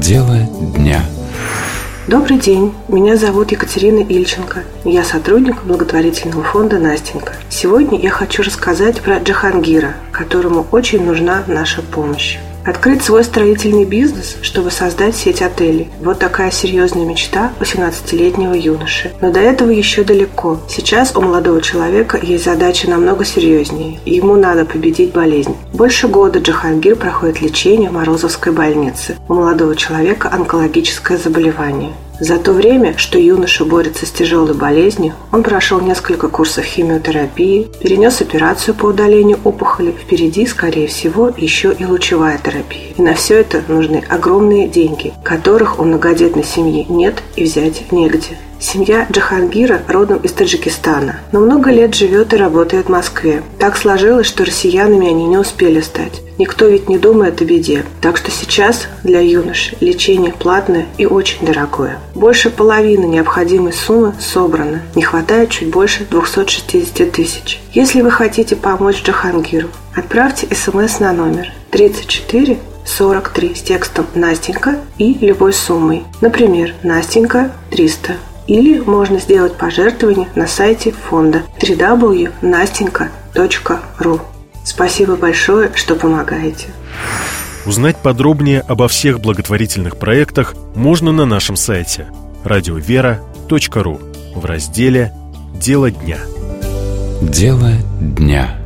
Дело дня. Добрый день, меня зовут Екатерина Ильченко. Я сотрудник благотворительного фонда «Настенька». Сегодня я хочу рассказать про Джахангира, которому очень нужна наша помощь. Открыть свой строительный бизнес, чтобы создать сеть отелей. Вот такая серьезная мечта 18-летнего юноши. Но до этого еще далеко. Сейчас у молодого человека есть задача намного серьезнее, и ему надо победить болезнь. Больше года Джахангир проходит лечение в Морозовской больнице. У молодого человека онкологическое заболевание. За то время, что юноша борется с тяжелой болезнью, он прошел несколько курсов химиотерапии, перенес операцию по удалению опухоли, впереди, скорее всего, еще и лучевая терапия. И на все это нужны огромные деньги, которых у многодетной семьи нет и взять негде. Семья Джахангира родом из Таджикистана, но много лет живет и работает в Москве. Так сложилось, что россиянами они не успели стать. Никто ведь не думает о беде. Так что сейчас для юноши лечение платное и очень дорогое. Больше половины необходимой суммы собрано. Не хватает чуть больше 260 тысяч. Если вы хотите помочь Джахангиру, отправьте СМС на номер 34 43 с текстом «Настенька» и любой суммой. Например, «Настенька 300». Или можно сделать пожертвование на сайте фонда www.nastenka.ru. Спасибо большое, что помогаете. Узнать подробнее обо всех благотворительных проектах можно на нашем сайте radiovera.ru в разделе «Дело дня». Дело дня.